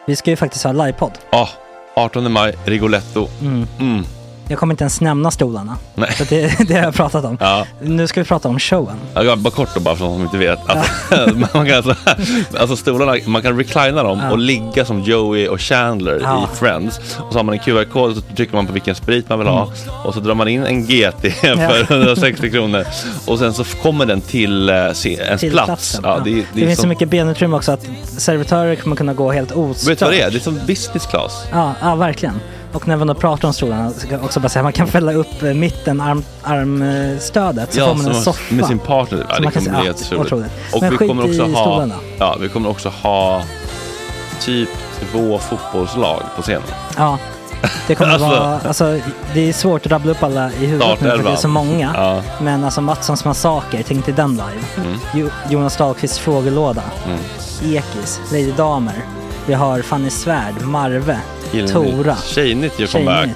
Vi ska ju faktiskt ha livepodd. Ja, 18 maj, Rigoletto. Jag kommer inte ens nämna stolarna. Nej. För det har jag pratat om. Ja. Nu ska vi prata om showen. Ja, bara kort då, bara för de som inte vet. Man kan alltså stolarna, man kan reclina dem och ligga som Joey och Chandler i Friends. Och så har man en QR-kod och så trycker man på vilken sprit man vill ha. Och så drar man in en GT för 160 kronor. Och sen så kommer den till ens plats. Ja, det finns så mycket benutrymme också att servitörer kommer kunna gå helt ostört. Vet du vad det är? Det är som business class. Ja, verkligen. Och när man då pratar om stolarna så kan jag också bara säga att man kan fälla upp mitten armstödet så får man en soffa med sin partner. Ja, det kommer bli helt otroligt. Och men vi kommer också stolarna. vi kommer också ha typ 2 fotbollslag på scenen. Ja. Det kommer vara, alltså det är svårt att rabbla upp alla i huvudet nu för det är så många. Ja. Men alltså Mattssons massaker, tänk till den live. Jonas Dahlqvists frågelåda. Ekis, Lady Damer. Vi har Fanny Svärd, Marve, Tora. Tjejnytt gör comeback.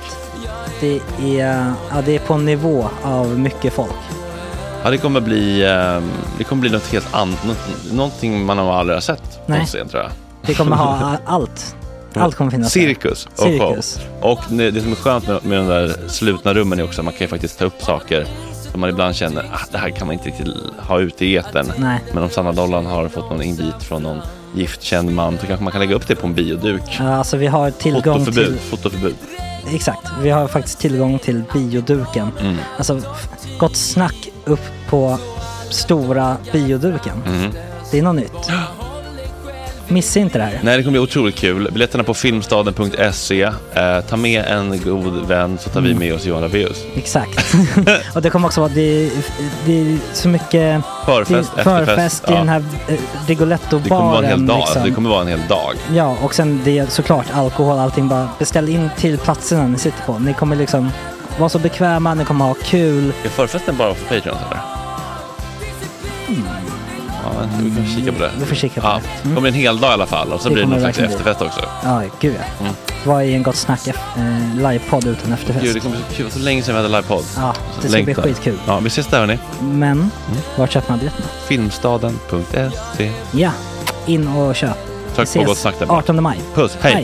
Det är på en nivå av mycket folk. Ja, det kommer bli något helt annat. Någonting man har aldrig sett på scen, tror jag. Det kommer ha allt. Allt kommer finnas. Cirkus. Och det som är skönt med de där slutna rummen är också att man kan ju faktiskt ta upp saker som man ibland känner det här kan man inte riktigt ha ute i etern. Nej. Men om Sanna Dollan har fått någon invit från någon giftkänd man så kanske man kan lägga upp det på en bioduk. Ja, alltså vi har tillgång till fotoförbud. Exakt, vi har faktiskt tillgång till bioduken. Alltså gott snack upp på stora bioduken. Det är något nytt. Missa inte det här. Nej, det kommer bli otroligt kul. Biljetterna på filmstaden.se. Ta med en god vän så tar vi med oss Johan Rabaeus. Exakt. Och det kommer också vara det är så mycket förfest i den här Rigoletto-baren. Det kommer vara en hel dag. Liksom. Det kommer vara en hel dag. Ja, och sen det är såklart alkohol, allting. Bara beställ in till platserna ni sitter på. Ni kommer liksom vara så bekväma, ni kommer ha kul. Är förfesten bara för Patreon eller? Ja, vi kan kika på det. Vi får kika på det. Det kommer en hel dag i alla fall. Och så blir det någon slags efterfest också. Ja, gud ja. Vad är en gott snack livepodd utan efterfest? Gud, det kommer bli kul. Så länge sedan vi hade livepodd. Ja, det ska bli skitkul. Ja, vi ses där hörni. Men, vart köper man biljetterna? Filmstaden.se. Ja, in och köp. Tack på gott snack där. 18 maj. Puss, hej.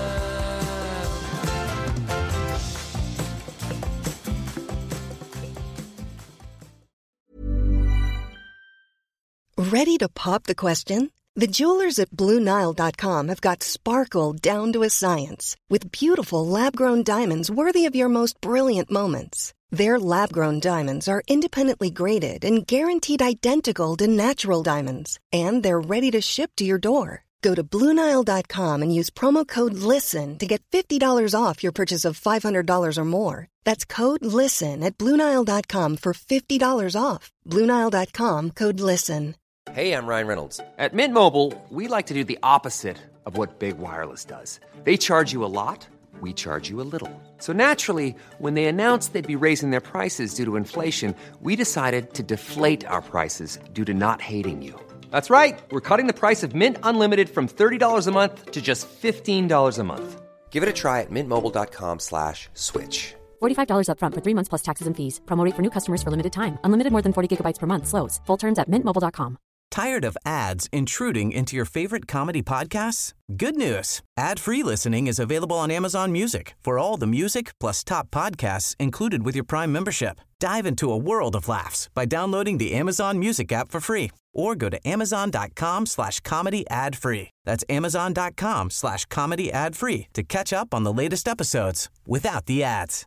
Ready to pop the question? The jewelers at BlueNile.com have got sparkle down to a science with beautiful lab-grown diamonds worthy of your most brilliant moments. Their lab-grown diamonds are independently graded and guaranteed identical to natural diamonds, and they're ready to ship to your door. Go to BlueNile.com and use promo code LISTEN to get $50 off your purchase of $500 or more. That's code LISTEN at BlueNile.com for $50 off. BlueNile.com, code LISTEN. Hey, I'm Ryan Reynolds. At Mint Mobile, we like to do the opposite of what Big Wireless does. They charge you a lot, we charge you a little. So naturally, when they announced they'd be raising their prices due to inflation, we decided to deflate our prices due to not hating you. That's right. We're cutting the price of Mint Unlimited from $30 a month to just $15 a month. Give it a try at mintmobile.com/switch. $45 up front for 3 months plus taxes and fees. Promo rate for new customers for limited time. Unlimited more than 40 gigabytes per month. Slows full terms at mintmobile.com. Tired of ads intruding into your favorite comedy podcasts? Good news. Ad-free listening is available on Amazon Music for all the music plus top podcasts included with your Prime membership. Dive into a world of laughs by downloading the Amazon Music app for free or go to amazon.com/comedy ad-free. That's amazon.com/comedy ad-free to catch up on the latest episodes without the ads.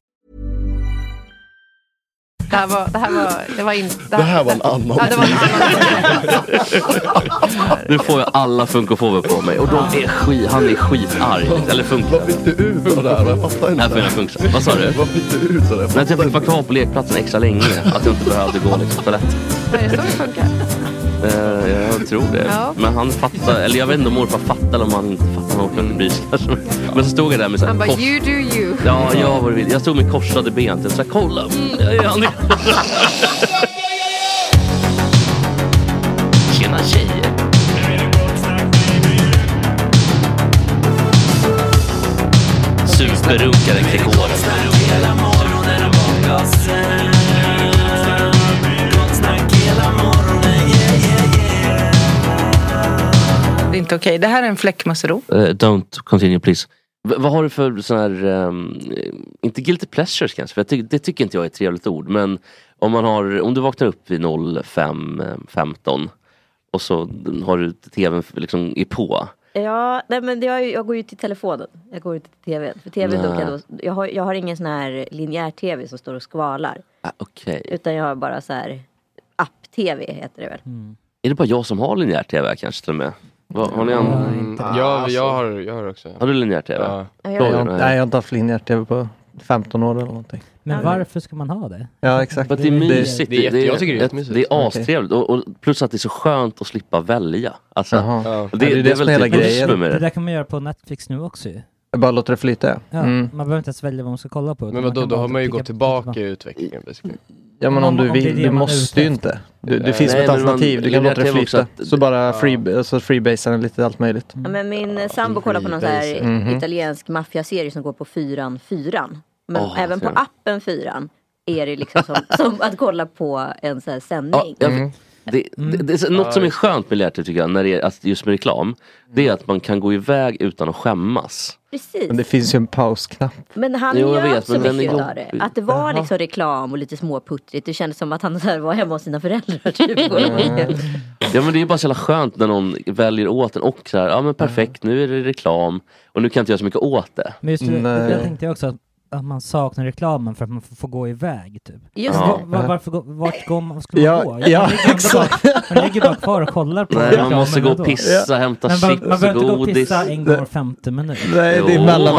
Det här var en annan. Ja, det var en annan. Nu får jag alla funkofober på mig. Och han är skitarg. Eller funkar. Vad fick du ut av det här? Jag fattar inte. Här får jag funka. Vad sa du? Vad fick du ut av det? Men jag fick vara kvar på lekplatsen extra länge. Att jag inte behövde gå liksom för lätt. Är det så det funkar? Jag tror det. Ja. Men han fattar, eller jag vet inte om morfar fattar eller om han inte fattar något om bris kanske. Men så stod jag där med så här, han bara, you do you. Ja, jag stod med korsade ben. Så här, kolla. Tjena tjejer. Superrunkare Gregoren. inte okej. Det här är en fläckmussero. Don't continue please. Vad har du för sån här, inte guilty pleasures kanske, för det tycker inte jag är ett trevligt ord, men om du vaknar upp vid 05:15 och så har du tvn liksom i på. Ja, nej, men jag går ju till telefonen. Jag går inte till tvn. För tvn jag har ingen sån här linjär tv som står och skvalar. Okay. Utan jag har bara så här app-tv heter det väl. Är det bara jag som har linjär tv kanske till och med? Har ni jag har också. Har du linjär tv? Ja. Nej, jag har inte haft linjär tv på 15 år eller någonting. Men varför ska man ha det? Ja, exakt. För att det är mysigt. Jag tycker det är jättemysigt. Det är astrevligt. Och plus att det är så skönt att slippa välja. Alltså, det är väl hela grejen. Det där kan man göra på Netflix nu också ju. Bara låter det flyta. Ja, man behöver inte ens välja vad man ska kolla på. Men då har man ju gått tillbaka i utvecklingen. Ja, men om du vill, du måste ju inte. Det finns ett alternativ, du kan låta det flyta. Så bara freebasar lite allt möjligt. Ja, men min sambo kollar på någon så här italiensk maffiaserie som går på 4:4. Men även på appen 4 är det liksom som att kolla på en sån här sändning. Det är något som är skönt med lärt tycker jag, när det är just med reklam, det är att man kan gå iväg utan att skämmas. Precis. Men det finns ju en pausknapp. Men han gör så mycket av det. Att det var liksom reklam och lite småputtrigt. Det kändes som att han så här var hemma hos sina föräldrar typ. Ja, men det är bara så jävla skönt när någon väljer åt den och så här, ja men perfekt, nu är det reklam och nu kan jag inte göra så mycket åt det. Men just det, jag tänkte också att man saknar reklamen för att man får gå iväg typ. Just vart går man, skulle man gå? Ja, man ligger bara kvar och kollar på nej, man måste gå och pissa, hämta chips och godis. Man behöver inte gå och pissa en gång 50 minuter. Nej, det är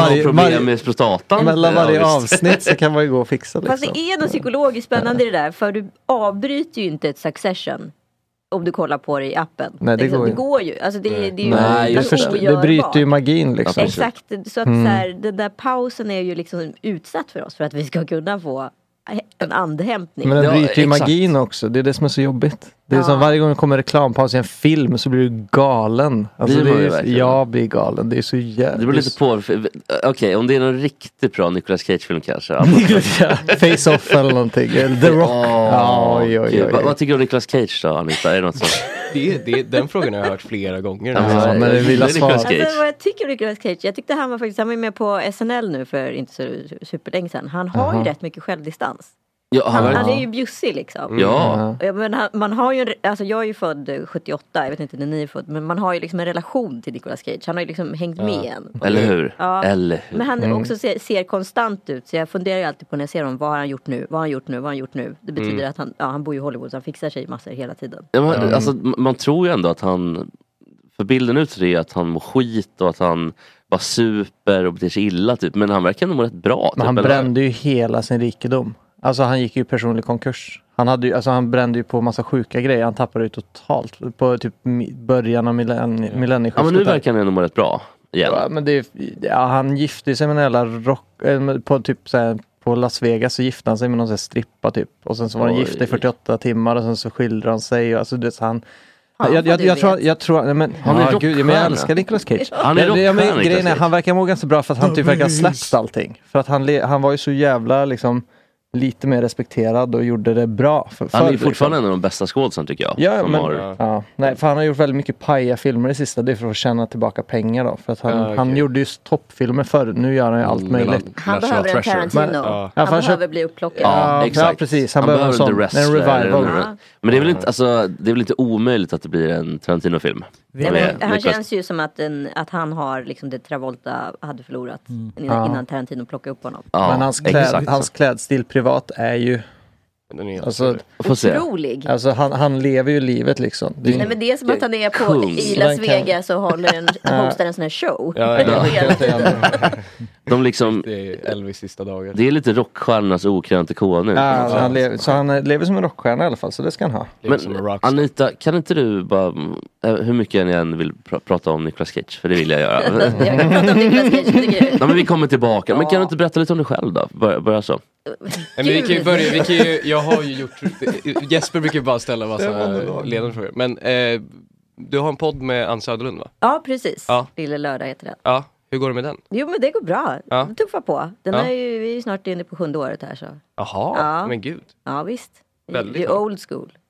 mellan varje avsnitt så kan man ju gå och fixa liksom. Fast det är något psykologiskt spännande i det där, för du avbryter ju inte ett Succession om du kollar på det i appen. Nej, det går ju. Alltså det är ju det bryter ju magin liksom. Exakt, så att så här, den där pausen är ju liksom utsatt för oss för att vi ska kunna få en andhämtning. Men den bryter ju magin också. Det är det som är så jobbigt. Det är som varje gång det kommer reklampaus i en film så blir du galen. Alltså jag blir galen. Det är så jävligt. Det beror lite på. Okej, om det är någon riktigt bra Nicolas Cage-film kanske. Face-Off eller någonting. The Rock. Vad tycker du om Nicolas Cage då, Anita? Är det något sånt? Den frågan har jag hört flera gånger. Men det vill jag svara. Alltså, vad jag tycker om Nicolas Cage, jag tyckte han var med på SNL nu för inte så superlänge sedan. Han har ju rätt mycket självdistans. Ja, han är ju bjussig liksom. Ja. Men man har ju alltså jag är ju född 78, jag vet inte när ni är född, men man har ju liksom en relation till Nicolas Cage. Han har ju liksom hängt med en. Eller hur? Ja. Eller hur? Men han också ser konstant ut, så jag funderar ju alltid på när jag ser honom, vad har han gjort nu? Det betyder att han bor i Hollywood, så han fixar sig massor hela tiden. Ja, men, alltså, man tror ju ändå att han, för bilden ut det är att han mår skit och att han bara super och beter sig illa typ, men han verkar nog må rätt bra. Men han brände ju hela sin rikedom. Alltså han gick ju personlig konkurs. Han brände ju på massa sjuka grejer. Han tappade ju totalt på typ början av millennieskiftet. Ja, men nu verkar han ändå må rätt bra igen. Ja, men han gifte sig med en jävla rock på typ såhär, på Las Vegas så gifte han sig med någon sån strippa typ. Och sen så var han gift i 48 timmar och sen så skildrade han sig och alltså det han jag tror men han är men jag älskar Nicolas Cage. Han är grejen är han verkar må ganska bra för att han typ verkar ha släppt allting. För att han var ju så jävla liksom lite mer respekterad och gjorde det bra. Han är fortfarande en av de bästa skådespelarna tycker jag. Ja, men, nej, för han har gjort väldigt mycket paja filmer i sista. Det är för att tjäna tillbaka pengar då. För att han gjorde ju toppfilmer förr. Nu gör han ju allt möjligt. Han behöver en Tarantino. Han behöver bli upplockad. Ja, exakt. Ja, precis. Han behöver en revival. Men det är väl inte, alltså, det är väl inte omöjligt att det blir en Tarantino-film. Han känns ju som att han har liksom det Travolta hade förlorat innan Tarantino plockade upp honom. Men hans klädstil privat är ju otrolig. Alltså han lever ju livet liksom. Nej, men det är som att han är i Las Vegas och hostar en sån här show. De liksom, det är Elvis sista dagar. Det är lite rockstjärnas okrönte konung. Han lever som en rockstjärna i alla fall, så det ska han ha. Men Anita, kan inte du bara, hur mycket ni än vill prata om Nicolas Cage, för det vill jag göra. Jag kan prata om Nicolas Cage. Ja, men vi kommer tillbaka. Men kan du inte berätta lite om dig själv då? Börja så. Men vi kan ju börja, jag har ju gjort, Jesper brukar ju bara ställa massa ledarfrågor. Men du har en podd med Ann Söderlund, va? Ja, precis. Lille lördag heter den. Ja, hur går det med den? Jo, men det går bra. Tuffa på. Den är ju, vi är snart inne på 7:e året här så. Jaha, men gud. Ja, visst. Väldigt det är old school.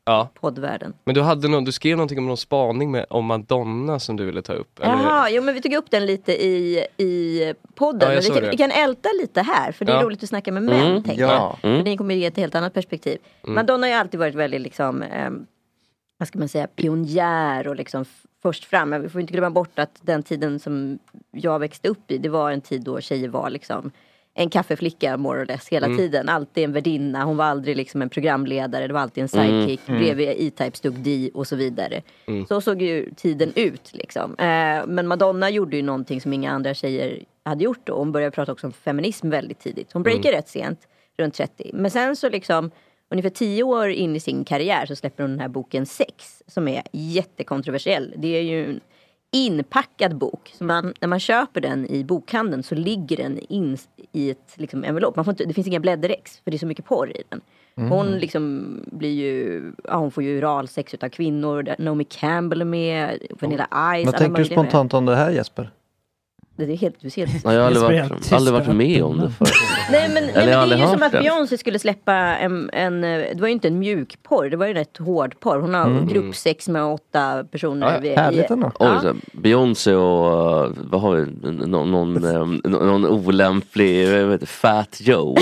poddvärlden. Men du skrev någonting om någon spaning om Madonna som du ville ta upp. Jaha, jo men vi tog upp den lite i podden. Men vi kan älta lite här, för det är roligt att snacka med män, tänker jag. För ni kommer ge ett helt annat perspektiv. Madonna har ju alltid varit väldigt liksom, vad ska man säga, pionjär och liksom först fram. Men vi får inte glömma bort att den tiden som jag växte upp i, det var en tid då tjejer var liksom en kaffeflicka more or less hela tiden. Alltid en värdinna. Hon var aldrig liksom en programledare. Det var alltid en sidekick. Bredvid E-Type stod D och så vidare. Så såg ju tiden ut liksom. Men Madonna gjorde ju någonting som inga andra tjejer hade gjort då. Hon började prata också om feminism väldigt tidigt. Hon breakade rätt sent, runt 30. Men sen så liksom ungefär 10 år in i sin karriär så släpper hon den här boken Sex, som är jättekontroversiell. Det är ju en inpackad bok. Så när man köper den i bokhandeln så ligger den in i ett liksom, envelope. Det finns inga blädderex, för det är så mycket porr i den. Hon liksom blir ju, hon får ju oralsex utav kvinnor. Naomi Campbell är med, Vanilla Ice. Vad tänker du spontant om det här, Jesper? Det är helt, du ser. Jag har aldrig varit med om det förr. Nej, men det är ju som att Beyoncé skulle släppa det var ju inte en mjuk porr, det var ju rätt hård porr. Hon har gruppsex med 8 personer. Härligt ändå. Beyoncé och vad har vi? Någon olämplig Fat Joe.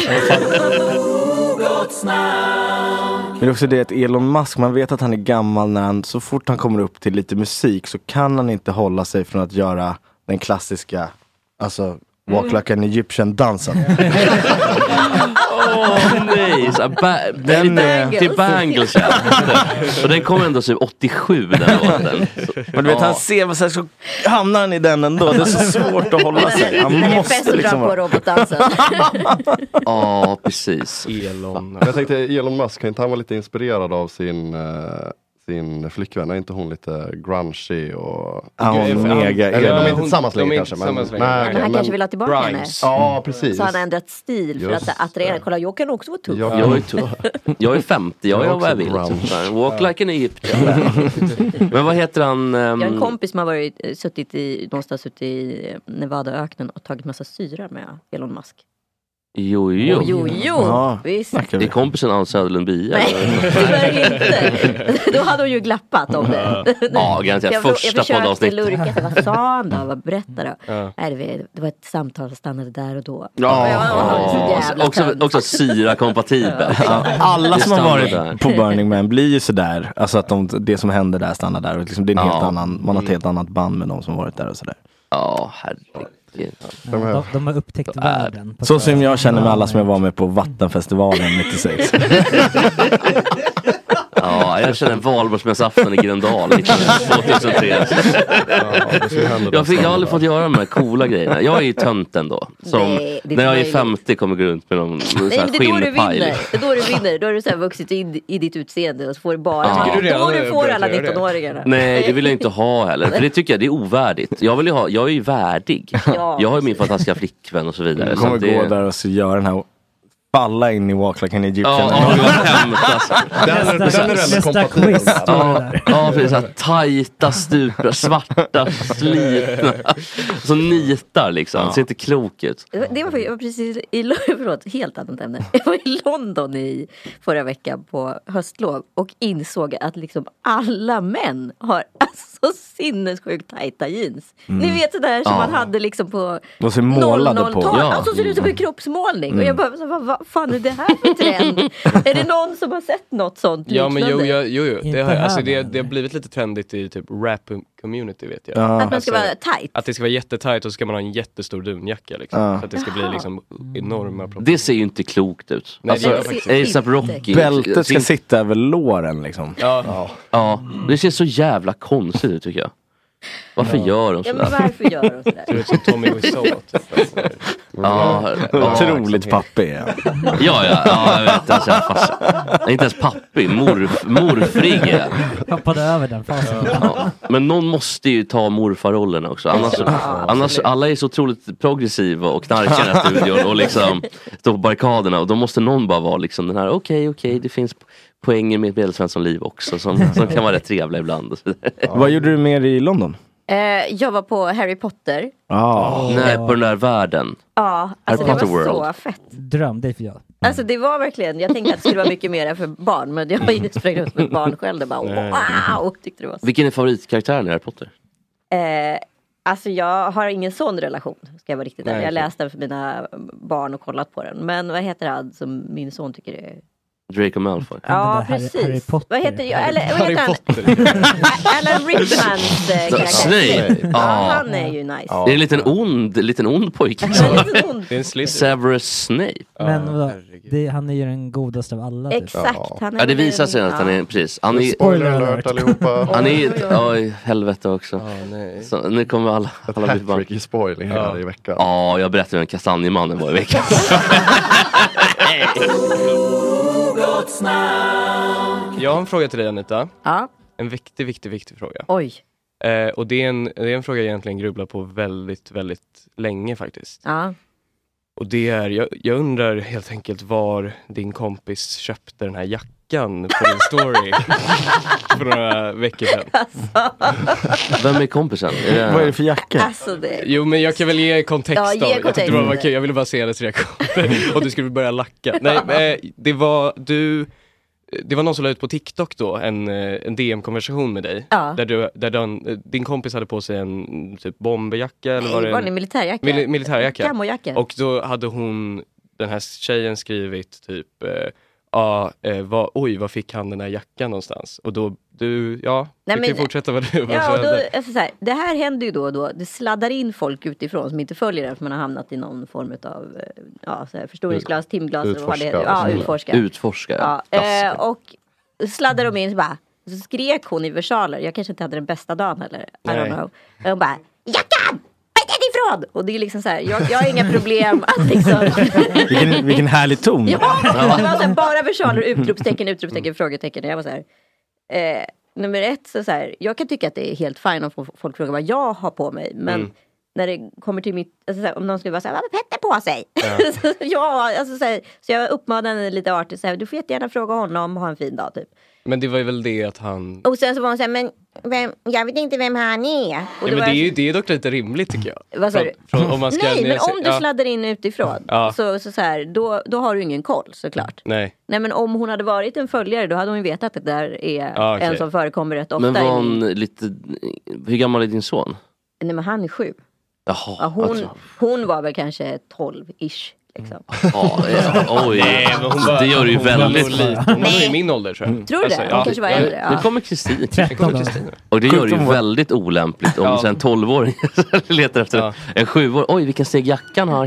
Men det är också det att Elon Musk, man vet att han är gammal när så fort han kommer upp till lite musik så kan han inte hålla sig från att göra den klassiska, alltså Walk Like an Egyptian-dansen. Nej, till Bangles. Och den kom ändå så 87 den låten. Men du vet, han ser så hamnar han i den ändå. Det är så svårt att hålla sig. Han måste liksom på robotdansen. Ja, precis. Elon. Jag tänkte, Elon Musk, kan inte han vara lite inspirerad av sin flickvän? Är inte hon lite grungy och... mega. De är inte tillsammans längre kanske. Men han kanske vill ha tillbaka henne. Ja, precis. Så han har ändrat stil för att attrahera. Kolla, jag kan också vara tuff. Jag är tuff. Jag är 50, jag gör vad jag vill. Walk like an Egyptian. Men vad heter han? Jag har en kompis som har suttit i Nevadaöknen och tagit massa syra med Elon Musk. Jo. Ja, visst. Det är kompisen Ann Söderlund Bia. Nej, det inte. Då hade hon ju glappat om det. Ja, garanterat. Första poddavsnittet. Jag försökte lurka, vad sa han då? Vad berättade då? Nej, det var ett samtal som stannade där och då. Också syra-kompatibel. Alla som har varit på Burning Man blir ju sådär. Alltså att det som händer där stannar där. Och liksom det är en helt annan, man har ett helt annat band med de som varit där och sådär. Ja, herregud. De har upptäckt världen. Så som jag känner med alla som jag var med på Vattenfestivalen 96. Ja, jag känner en valborgsmässoafton i Gröndal 2003. Jag har aldrig fått göra de här coola grejerna. Jag är ju tönten då. Som när jag är 50 kommer gå runt med någon skinnpaj. Det är då du vinner. Då har du så här vuxit in i ditt utseende och så får du bara... Då du får alla 19-åringarna. Nej, det vill jag inte ha heller. För det tycker jag, det är ovärdigt. Jag är ju värdig. Jag har ju min fantastiska flickvän och så vidare. Jag kommer gå där och så göra den här balla in i Walk Like an Egyptian. Nästa quiz. Ja, precis. Så här tajta stupar, svarta, slitna. Så nitar liksom. Ser inte klok ut. Jag var precis helt annat ämne. Jag var i London förra veckan på höstlov och insåg att liksom alla män har så sinnessjukt tajta jeans. Ni vet det där som man hade liksom på 00-talet. Alltså ser det ut som en kroppsmålning. Och jag bara, vad fan är det här för trend? Är det någon som har sett något sånt liknande? Ja, men jo. Det har blivit lite trendigt i typ rap-community, vet jag. Att man ska vara tight. Att det ska vara jättetajt och så ska man ha en jättestor dunjacka liksom. Så att det ska bli liksom enorma problem. Det ser ju inte klokt ut. Nej, alltså, A$AP Rocky. Bältet ska sitta över låren liksom. Ja, det ser så jävla konstigt ut tycker jag. Varför gör de sådär? Ja, men varför gör de sådär? Det är som Tommy Wiseau. Otroligt pappig. Ja, jag vet. Alltså, inte ens pappig, morfrig. Hoppade över den fasen. Men någon måste ju ta morfarrollerna också. Annars alla är så otroligt progressiva och knarkar i den här studion och liksom står på barrikaderna. Och då måste någon bara vara liksom den här, okej, det finns poänger med ett medelsvensson liv också som kan vara rätt trevliga ibland. Vad gjorde du mer i London? Jag var på Harry Potter. Nej, på den där världen. Ja, alltså det var World. så fett. Dröm, det är för jag. Alltså det var verkligen, jag tänkte att det skulle vara mycket mer för barn. Men jag har ju sprang ut som ett barn själv. Det bara wow, tyckte det var så. Vilken är favoritkaraktären i Harry Potter? Alltså jag har ingen sån relation, ska jag vara riktigt ärlig. Jag läste den för mina barn och kollat på den. Men vad heter han som min son tycker är... Draco Malfoy. Ja, precis. Harry Potter. Vad heter Alan Rickmans karaktär. Snape. Han är ju nice. Det är en liten ond pojke. Det är en Slytherin. Severus Snape. Men han är ju den godaste av alla. Typ. Exakt. Han är Ja, det visar sig att han är precis. Han är Spoiler alert allihopa. Han är helvete också. Så nu kommer alla tricky spoiling här i veckan. Ja, jag berättade om Kastanjemannen var i veckan. Jag har en fråga till dig, Anita. Ja. En viktig fråga. Oj. Och det är en fråga jag egentligen grubblar på väldigt, väldigt länge faktiskt. Ja. Och det är, jag undrar helt enkelt var din kompis köpte den här jackan på din story för några veckor sedan. Alltså. Vem är kompisen? Vad är det för jacka? Alltså det... Jo, men jag kan väl ge kontext Ja, då. ge Jag tyckte kontext. det var kul. Jag ville bara se hennes reaktion. Och du skulle börja lacka. Nej, det var någon som la ut på TikTok då en DM-konversation med dig. Ja. Där din kompis hade på sig en typ bomberjacka. Eller var det en militärjacka. Militärjacka. Kamojacka. Och då hade den här tjejen skrivit typ vad fick han den här jackan någonstans? Och då, du kan fortsätta vad du var. Ja, och då, alltså, så här, det här händer ju då och då. Det sladdar in folk utifrån som inte följer den för man har hamnat i någon form av förstoringsglas, timglas. Utforska. Ja. Och sladdar de in så skrek hon i versaler. Jag kanske inte hade den bästa dagen heller. I don't know. Och hon bara, jackan! Ifrån. Och det är liksom så här, jag har inga problem att liksom... vilken härlig ton. Ja, det var så här, bara versaler, utropstecken, frågetecken. Jag var så här, nummer ett, så här, jag kan tycka att det är helt fint om folk frågar vad jag har på mig. Men när det kommer till mitt, alltså så här, om någon skulle vara så här, vad har Petter på sig? Så jag uppmanade henne lite artigt så här, du får jättegärna fråga honom och ha en fin dag typ. Men det var ju väl det att han... Och sen så var hon så här, men jag vet inte vem han är. Och men det är dock lite rimligt tycker jag. Vad sa du? Om man ska, Nej, men om du sladdar in utifrån så här, då har du ingen koll såklart. Nej, men om hon hade varit en följare då hade hon ju vetat att det där är en som förekommer rätt ofta. Men var hon hur gammal är din son? Nej, men han är 7. Jaha, ja, hon var väl kanske 12-ish. Liksom. Det gör det ju väldigt lite. Hon var i min ålder tror jag. Tror du det? Hon kanske var äldre. Nu kommer Kristin. Och det gör det ju väldigt olämpligt om en 12-åring letar efter en 7-åring. Oj, vilken steg jackan har.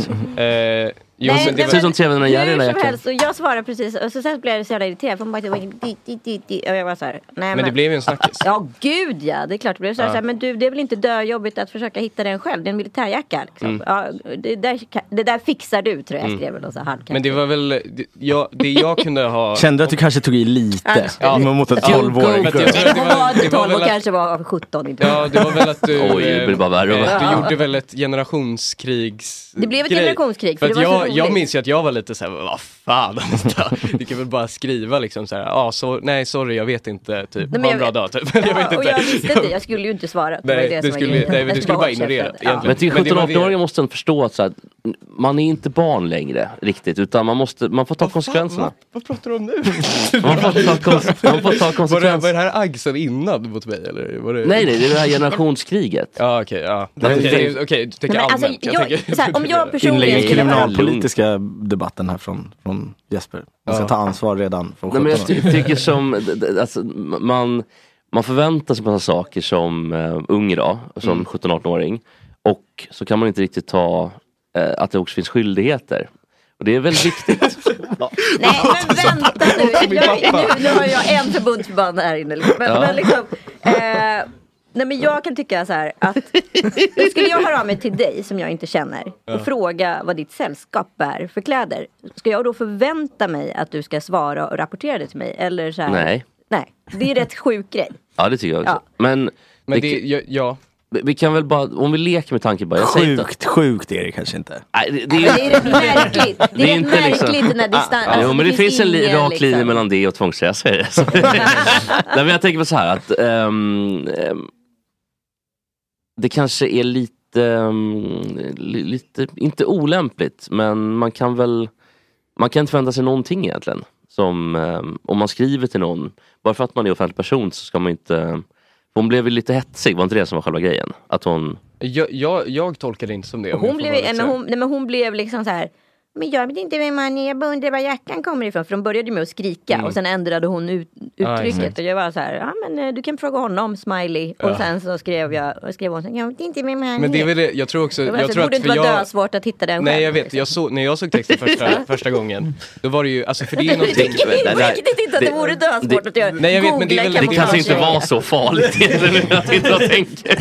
Det ser ut som trevande Jerry i den jackan. Och jag svarade precis. Och så sen blev jag så jävla irriterad. För och jag var så här, nej, men det blev ju en snackis. Ja, gud ja. Det är klart det blev så här. Men du, det är väl inte döjobbigt att försöka hitta den själv. Det är en militärjacka liksom. Ja, det där fixar du, tror jag skrev väl. Men det var väl det jag kunde ha. Kände att du kanske tog i lite mot en 12-åring. Det var 12 och kanske var 17. Ja, det var väl att du det blir bara värre. Du gjorde väl ett generationskrigs. Det blev ett generationskrig. För att jag minns ju att jag var lite såhär, vad fan, du kan väl bara skriva liksom såhär, nej sorry, jag vet inte, typ, ha en bra dag, typ. Jag vet inte. Och jag visste inte, jag skulle ju inte svara. Nej, du skulle bara ignorera. Men till 17-18-åringar måste man förstå att så här, man är inte barn längre riktigt, utan man får ta konsekvenserna. Vad pratar du om nu? Man får ta konsekvenserna. Var det här aggsen innan mot mig? Eller var det... Nej, det är det här generationskriget. Ja, okej, du tänker allmänt. Om jag personligen skulle kriminalpolitiska debatten här från Jesper. Man ska ta ansvar redan från 17 år. Men jag tycker som alltså, man förväntar sig massa saker som ung idag, som 17-18-åring, och så kan man inte riktigt ta att det också finns skyldigheter. Och det är väldigt viktigt. Nej, men vänta nu. Nu har jag en förbundsband här inne. Men liksom, nej, men jag kan tycka så här att skulle jag höra av mig till dig som jag inte känner och fråga vad ditt sällskap bär för kläder, ska jag då förvänta mig att du ska svara och rapportera det till mig? Eller så här, nej, det är rätt sjuk grej. Ja, det tycker jag också. Men vi kan väl bara, om vi leker med tanken bara. Sjukt är det kanske inte. Nej, det är rätt märkligt. Det är rätt märkligt när distans. Jo, men det finns en rak linje mellan det och tvångsrätt. Nej, men jag tänker på så här att det kanske är lite, inte olämpligt, men man kan inte förvänta sig någonting egentligen. Som om man skriver till någon, bara för att man är offentlig person så ska man inte. Hon blev lite hetsig, var inte det som var själva grejen? Att hon... Jag tolkar det inte som det. Hon blev liksom så här. Men jag vet inte vem man är, jag undrar var jackan kommer ifrån. För de började med att skrika och sen ändrade hon uttrycket. Och jag var så här, men du kan fråga honom, smiley. Och sen så skrev hon så här, jag vet inte vem man är. Men det är väl det, jag tror också. Det borde inte vara dödsvårt att hitta den. Nej, jag vet, när jag såg texten första gången, då var det ju, alltså för det är någonting. Det är riktigt inte att det vore dödsvårt att göra. Nej, jag vet, men det är väl, det kanske inte var så farligt. Jag sitter och tänker.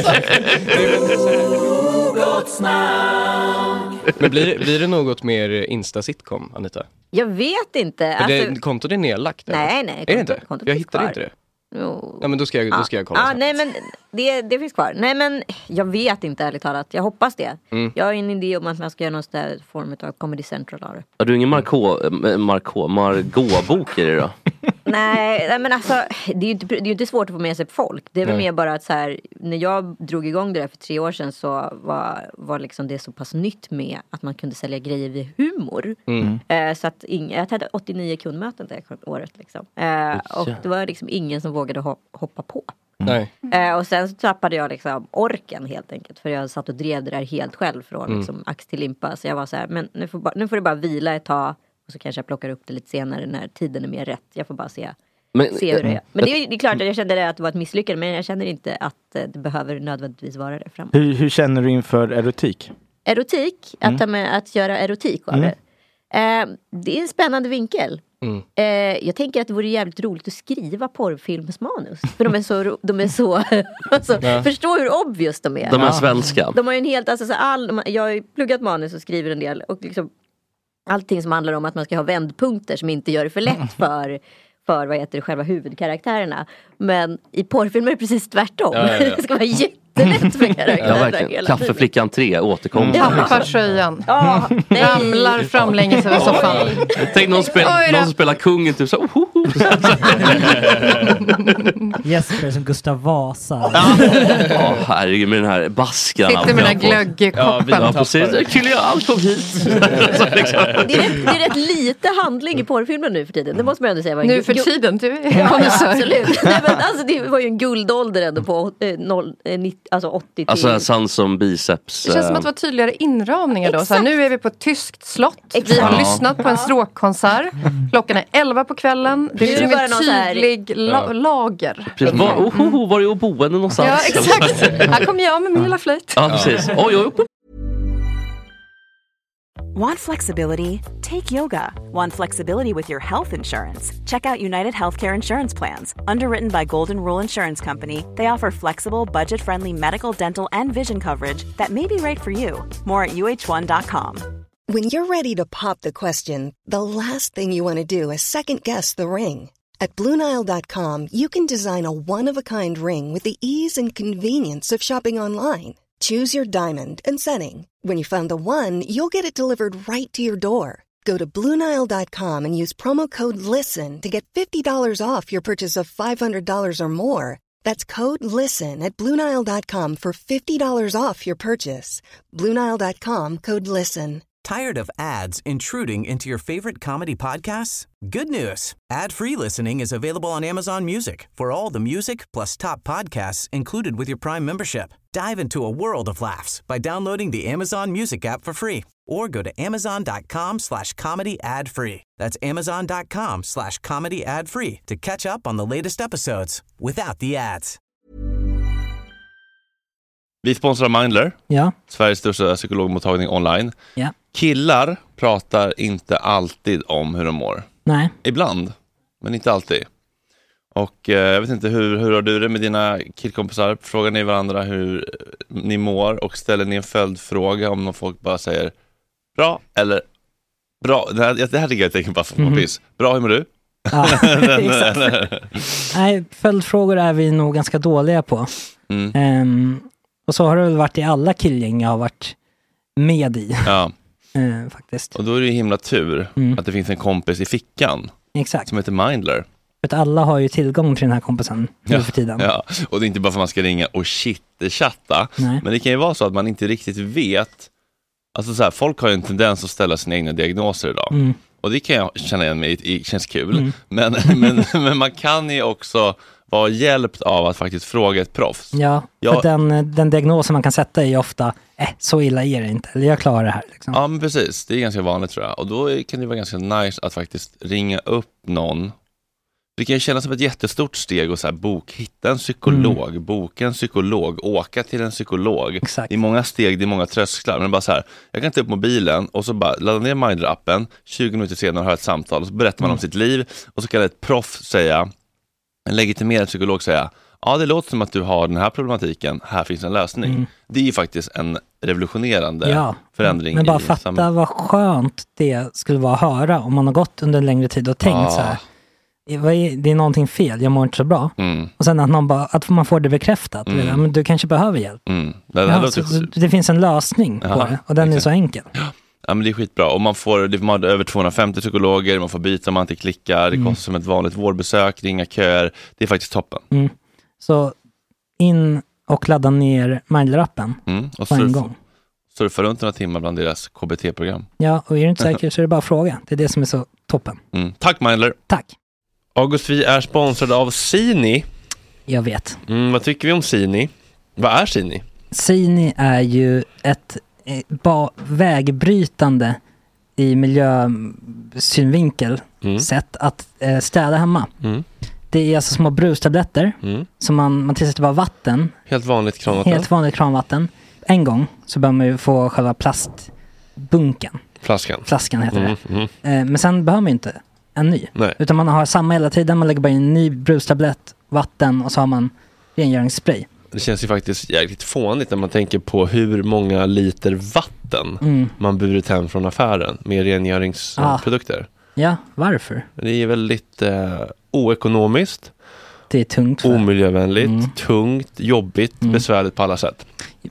Men blir det något mer Insta-sitcom, Anita? Jag vet inte. Kontot är nedlagt? Nej. Är det inte? Jag hittade inte det. Ja, men då ska jag kolla. Nej, men det finns kvar. Nej, men jag vet inte ärligt talat. Jag hoppas det. Jag har en idé om att man ska göra någon form av Comedy Central av det. Har du ingen Margot-bok i det då? Nej, men alltså det är ju inte svårt att få med sig folk. Det är väl mer bara att så här, när jag drog igång det där för 3 år sedan så var liksom det så pass nytt med att man kunde sälja grejer vid humor. Så att jag hade 89 kundmöten det året liksom. Och det var liksom ingen som vågade hoppa på. Nej. Och sen så tappade jag liksom orken helt enkelt. För jag satt och drev det där helt själv från liksom ax till limpa. Så jag var så här, men nu får det bara vila ett tag. Och så kanske jag plockar upp det lite senare när tiden är mer rätt. Jag får bara se hur det är. Men det är klart att jag kände att det var ett misslyckande. Men jag känner inte att det behöver nödvändigtvis vara det framåt. Hur känner du inför erotik? Erotik? Att göra erotik av det. Det är en spännande vinkel. Jag tänker att det vore jävligt roligt att skriva porrfilmsmanus. För de är så alltså, förstå hur obvious de är. De är svenska. De har ju en helt, alltså, jag har ju pluggat manus och skriver en del. Och liksom allting som handlar om att man ska ha vändpunkter som inte gör det för lätt för vad heter det, själva huvudkaraktärerna. Men i porrfilmer är det precis tvärtom. Det ska vara jättelätt för karaktärerna. Kaffeflickan 3 återkommer. Pappartröjan. Ramlar framlänges över soffan. Tänk någon som spelar kungen typ så. Jesper som Gustav Vasa. Herregud med den här baskan. Sitter med den här glöggkoppen. Ja, precis. Kilian kom hit. Det är rätt lite handling i porrfilmen nu för tiden. Det måste man ändå säga. Nu för tiden, du är absolut. Nej, men alltså, det var ju en guldålder ändå på 80 till... Alltså sann som biceps. Det känns som att det var tydligare inramningar då. Så här, nu är vi på ett tyskt slott. Vi har lyssnat på en stråkkonsert. Klockan är 11 på kvällen. Det är en tydlig lager. Precis. Var är jag boende någonstans? Ja, exakt. Här kommer jag med min lilla flöjt. Ja, precis. Want flexibility? Take yoga. Want flexibility with your health insurance? Check out United Healthcare Insurance Plans. Underwritten by Golden Rule Insurance Company, they offer flexible, budget-friendly medical, dental, and vision coverage that may be right for you. More at uh1.com. When you're ready to pop the question, the last thing you want to do is second-guess the ring. At BlueNile.com, you can design a one-of-a-kind ring with the ease and convenience of shopping online. Choose your diamond and setting. When you find the one, you'll get it delivered right to your door. Go to BlueNile.com and use promo code LISTEN to get $50 off your purchase of $500 or more. That's code LISTEN at BlueNile.com for $50 off your purchase. BlueNile.com, code LISTEN. Tired of ads intruding into your favorite comedy podcasts? Good news. Ad-free listening is available on Amazon Music for all the music plus top podcasts included with your Prime membership. Dive into a world of laughs by downloading the Amazon Music app for free or go to amazon.com/comedy ad-free. That's amazon.com/comedy ad-free to catch up on the latest episodes without the ads. Vi sponsrar Mindler. Ja. Sveriges största psykologmottagning online. Ja. Killar pratar inte alltid om hur de mår. Nej. Ibland, men inte alltid. Och jag vet inte, hur har du det med dina killkompisar? Frågar ni varandra hur ni mår och ställer ni en följdfråga om någon folk bara säger bra eller bra? Det här tycker jag tänker bara som kompis. Bra, hur mår du? Ja, exakt. Nej, följdfrågor är vi nog ganska dåliga på. Och så har det väl varit i alla killgäng jag har varit med i. Ja. Faktiskt. Och då är det ju himla tur att det finns en kompis i fickan. Exakt. Som heter Mindler. För att alla har ju tillgång till den här kompisen nu för tiden. Ja, och det är inte bara för att man ska ringa och shit, jättechatta. Nej. Men det kan ju vara så att man inte riktigt vet. Alltså så här, folk har ju en tendens att ställa sina egna diagnoser idag. Och det kan jag känna igen mig i, det känns kul. Men man kan ju också vara hjälpt av att faktiskt fråga ett proffs. Ja, för den diagnosen man kan sätta är ju ofta så illa är det inte, eller jag klarar det här. Liksom. Ja, men precis. Det är ganska vanligt tror jag. Och då kan det vara ganska nice att faktiskt ringa upp någon. Det kan ju kännas som ett jättestort steg och så här, hitta en psykolog, boka en psykolog, åka till en psykolog. Exakt. Det är många steg, det är många trösklar. Men bara så här, jag kan ta upp mobilen och så bara ladda ner Mindler-appen, 20 minuter senare har ett samtal och så berättar man om sitt liv och så kan ett proff säga, en legitimerad psykolog säga, ja det låter som att du har den här problematiken, här finns en lösning. Det är ju faktiskt en revolutionerande förändring. Men bara fatta vad skönt det skulle vara att höra om man har gått under en längre tid och tänkt så här. Det är någonting fel, jag mår inte så bra. Och sen att man får det bekräftat. Men du kanske behöver hjälp. Det finns en lösning på det och den är så enkel. Ja, men det är skitbra. Och man har över 250 psykologer, man får byta, man inte klickar. Det kostar som ett vanligt vårdbesök, ringa köer. Det är faktiskt toppen. Så in och ladda ner Mindler-appen och på en gång. Surfa runt några timmar bland deras KBT-program. Ja, och är du inte säker så är det bara fråga. Det är det som är så toppen. Tack Mindler. Tack. August, vi är sponsrade av Sini. Jag vet. Vad tycker vi om Sini? Vad är Sini? Sini är ju ett vägbrytande i miljösynvinkel sätt att städa hemma. Det är alltså små brustabletter som man tillsätter bara vatten. Helt vanligt kranvatten. Helt vanligt kranvatten. En gång så bör man ju få själva plastbunken. Flaskan heter det. Men sen behöver man ju inte en ny. Nej. Utan man har samma hela tiden. Man lägger bara in en ny brustablett, vatten och så har man rengöringsspray. Det känns ju faktiskt jäkligt fånigt när man tänker på hur många liter vatten man burit hem från affären med rengöringsprodukter. Ja, varför? Det är väldigt oekonomiskt. Det är tungt. Omiljövänligt, tungt, jobbigt, besvärligt på alla sätt.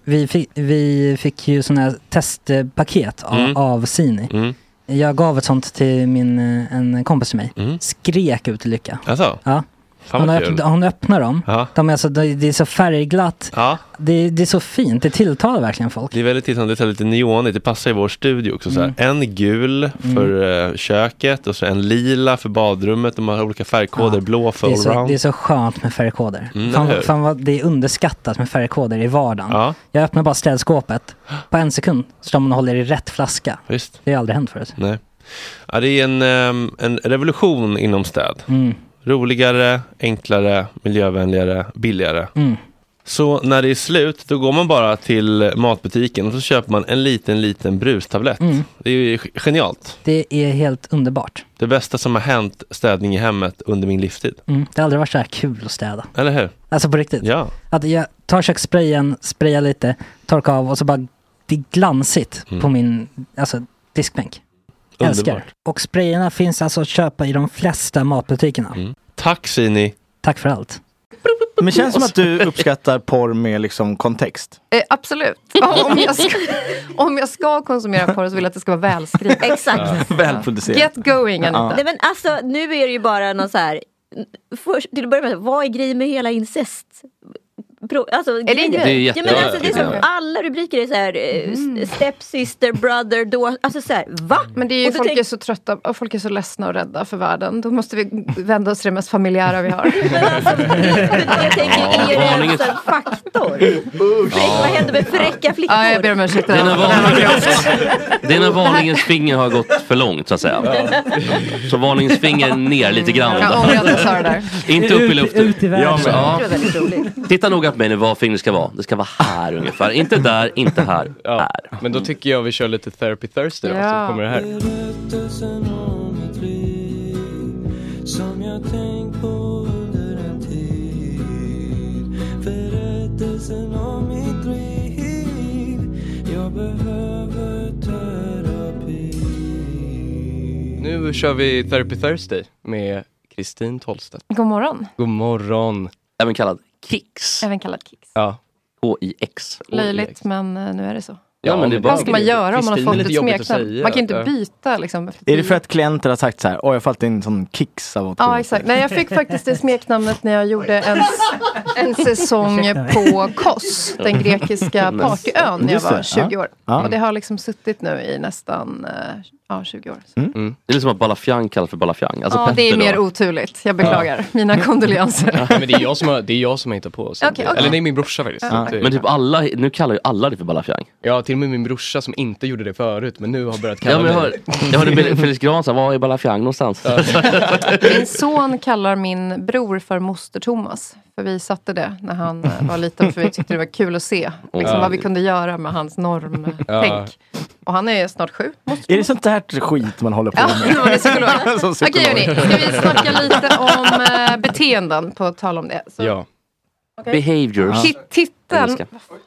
Vi fick ju sådana här testpaket av Sini. Jag gav ett sånt till en kompis till mig. Skrek ut i lycka. Alltså? Ja. Hon öppnar dem. De är alltså, det är så färgglatt. Det är så fint. Det tilltalar verkligen folk. Det är väldigt tilltalande. Det är lite neonigt. Det passar i vår studio också. Så här. En gul för köket och så en lila för badrummet. De har olika färgkoder. Blå för allround. Det är så skönt med färgkoder. Det är underskattat med färgkoder i vardagen. Jag öppnar bara städskåpet. På en sekund står man och håller i rätt flaska. Visst. Det har aldrig hänt förut. Nej. Ja, det är en revolution inom städ. Roligare, enklare, miljövänligare, billigare. Så när det är slut, då går man bara till matbutiken och så köper man en liten brustablett. Det är ju genialt. Det är helt underbart. Det bästa som har hänt städning i hemmet under min livstid. Det har aldrig varit så här kul att städa. Eller hur? Alltså på riktigt. Ja. Att jag tar kökssprayen, sprayar lite, torkar av och så bara det är glansigt på min diskbänk. Älskar. Och sprayerna finns alltså att köpa i de flesta matbutikerna. Tack Sini. Tack för allt. Men känns som att du uppskattar porr med liksom kontext. Absolut. Om jag ska konsumera porr så vill jag att det ska vara välskrivet. Exakt. Välproducerat. Get going, Anita. Nej, men alltså, nu är det ju bara någon så här. Först, till att börja med, vad är grejen med hela incest? Alltså, är det en grej? Ja, men alltså, det är som alla rubriker är så här stepsister, brother, då, alltså så här, va? Men det är ju folk är så trötta och folk är så ledsna och rädda för världen. Då måste vi vända oss till det mest familjära vi har. Men alltså, jag tänker, är det en sån faktor? Vad händer med fräcka flickor? Ja, jag ber om ursäkt. Det är när varningens finger har gått för långt så att säga. Så varningens finger ner lite grann. Inte upp i luften. Ut i världen. Ja. Titta noga på mig nu vad fingret ska vara. Det ska vara här ungefär. Inte där, inte här. Här. Men då tycker jag vi kör lite Therapy Thursday då, så kommer det här. Som jag tänkt på under en tid. Berättelsen om mitt liv. Jag behöver terapi. Nu kör vi Therapy Thursday med Kristin Tolstedt. God morgon. God morgon. Även kallad Kicks. Även kallad Kicks. Ja. H-I-X. Löjligt, men nu är det så. Ja, men vad ska man göra om man har fått ett smeknamn? Man kan inte byta liksom. Är det för att klienter har sagt så här, jag har fallit in som kicks av Ja, exakt. Nej, jag fick faktiskt det smeknamnet när jag gjorde en säsong på Kos, den grekiska partyön, när jag var 20 år. Och det har liksom suttit nu i nästan 20 år. Det är liksom att Balafjang kallas för Balafjang. Alltså Petter, det är mer oturligt. Jag beklagar. Mina kondolenser. Men det är jag som har hittat på. Okay. Eller det är min brorsa faktiskt. Men typ nu kallar ju alla det för Balafjang. Ja, till och med min brorsa som inte gjorde det förut, men nu har börjat kalla det. Jag hörde Felix Gran sa, var är Balafjang någonstans? Min son kallar min bror för Moster Thomas. För vi satte det när han var liten, för vi tyckte det var kul att se liksom, vad vi kunde göra med hans normtänk. Och han är snart 7. Är det sånt här skit man håller på med? Ja, man är psykolog. Okej, hörni. Ska vi snacka lite om beteenden på tal om det? Så. Ja. Okay. Behaviors. Titeln.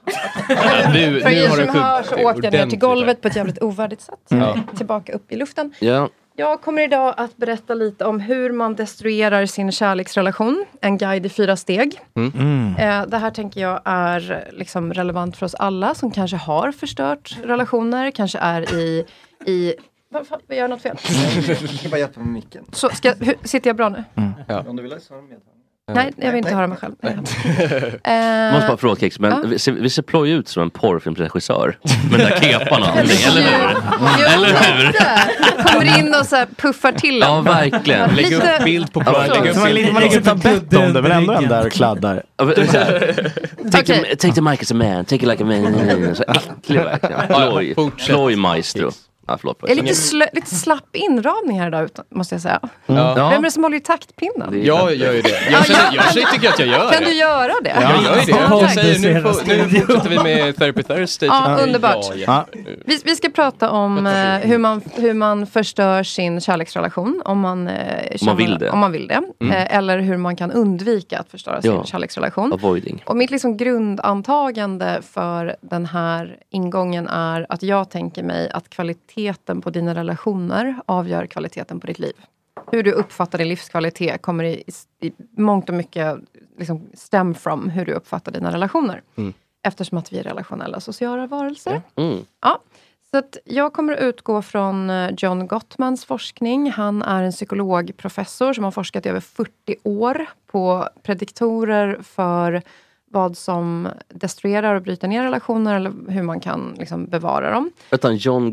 Nu för er som hör så åkte jag ner till golvet på ett jävligt ovärdigt sätt. Tillbaka upp i luften. Ja. Jag kommer idag att berätta lite om hur man destruerar sin kärleksrelation. En guide i 4 steg. Det här tänker jag är liksom relevant för oss alla som kanske har förstört relationer. Kanske är i vad gör något fel? Jag ska bara hjälpa med micken. Så, sitter jag bra nu? Ja. Om du vill läsa med. Nej, jag vill inte höra mig själv. Måste bara fråga Kex, men vi ser ploj ut som en porrfilmsregissör med den där kepan och allting, eller hur? Eller hur? Kommer in och så här puffar till. Ja, verkligen. Lägg upp bild på ploj. Man liksom tar bett om det, men ändå den där och kladdar. Take the mic as a man, take it like a man. Så äcklig verkligen. Ploj maestro. Jag är lite slapp inramning här idag, måste jag säga. Vem är det som håller i taktpinnen? Jag gör ju det. Jag tycker att jag gör det. Kan du göra det? Jag gör det. Jag säger, nu fortsätter vi med Therapy Thursday. Ja, underbart. Vi ska prata om hur man förstör sin kärleksrelation. Om man vill det. Eller hur man kan undvika att förstöra sin kärleksrelation. Avoiding. Och mitt liksom grundantagande för den här ingången är att jag tänker mig att kvaliteten på dina relationer avgör kvaliteten på ditt liv. Hur du uppfattar din livskvalitet kommer i mångt och mycket liksom stem from hur du uppfattar dina relationer. Eftersom att vi är relationella sociala varelser. Ja. Så att jag kommer att utgå från John Gottmans forskning. Han är en psykologprofessor som har forskat i över 40 år på prediktorer för vad som destruerar och bryter ner relationer eller hur man kan liksom bevara dem. John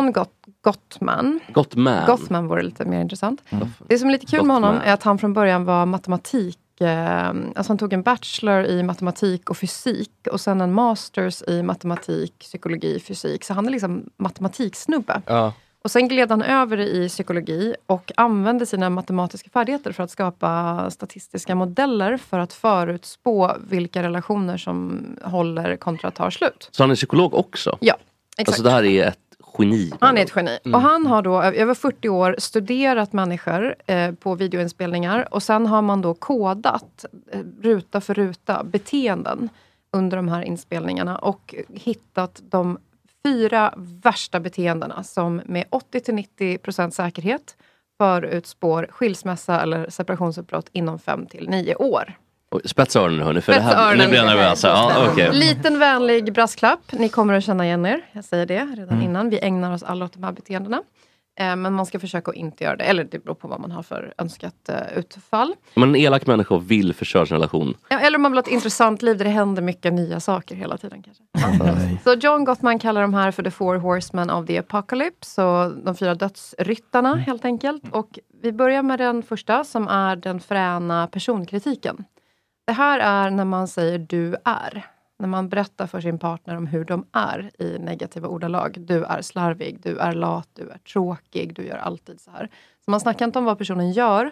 Gottman. Gottman vore lite mer intressant. Det som är lite kul med honom är att han från början var matematik. Alltså han tog en bachelor i matematik och fysik och sen en masters i matematik, psykologi, fysik. Så han är liksom matematiksnubbe. Ja. Och sen gled han över i psykologi och använde sina matematiska färdigheter för att skapa statistiska modeller för att förutspå vilka relationer som håller kontra tar slut. Så han är psykolog också? Ja, exakt. Alltså det här är ett geni. Han är ett geni. Och han har då över 40 år studerat människor på videoinspelningar och sen har man då kodat ruta för ruta beteenden under de här inspelningarna och hittat de 4 värsta beteendena som med 80-90% säkerhet förutspår skilsmässa eller separationsutbrott inom 5-9 år. Spetsa öronen hörni, för det här, nu blir jag nervös. Liten vänlig brasklapp, ni kommer att känna igen er. Jag säger det redan innan, vi ägnar oss alla åt de här beteendena. Men man ska försöka att inte göra det. Eller det beror på vad man har för önskat utfall. Men en elak människa vill förstöra sin relation. Ja, eller om man vill ha ett intressant liv där det händer mycket nya saker hela tiden kanske. Så John Gottman kallar de här för the 4 horsemen of the apocalypse. Så de 4 dödsryttarna helt enkelt. Och vi börjar med den första som är den fräna personkritiken. Det här är när man säger du är. När man berättar för sin partner om hur de är i negativa ordalag. Du är slarvig, du är lat, du är tråkig, du gör alltid så här. Så man snackar inte om vad personen gör.